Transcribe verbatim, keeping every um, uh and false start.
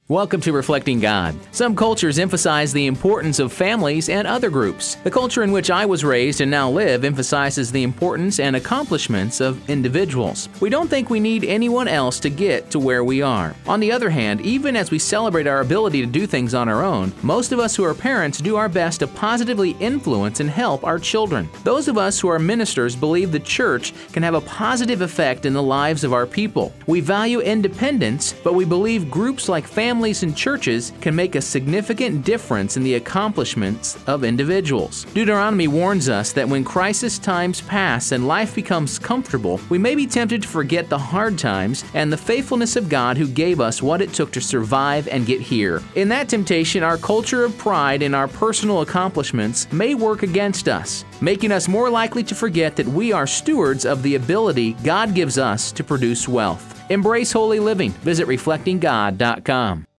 Welcome to Reflecting God. Some cultures emphasize the importance of families and other groups. The culture in which I was raised and now live emphasizes the importance and accomplishments of individuals. We don't think we need anyone else to get to where we are. On the other hand, even as we celebrate our ability to do things on our own, most of us who are parents do our best to positively influence and help our children. Those of us who are ministers believe the church can have a positive effect in the lives of our people. We value independence, but we believe groups like families Families and churches can make a significant difference in the accomplishments of individuals. Deuteronomy warns us that when crisis times pass and life becomes comfortable, we may be tempted to forget the hard times and the faithfulness of God who gave us what it took to survive and get here. In that temptation, our culture of pride in our personal accomplishments may work against us, making us more likely to forget that we are stewards of the ability God gives us to produce wealth. Embrace holy living. Visit reflecting god dot com.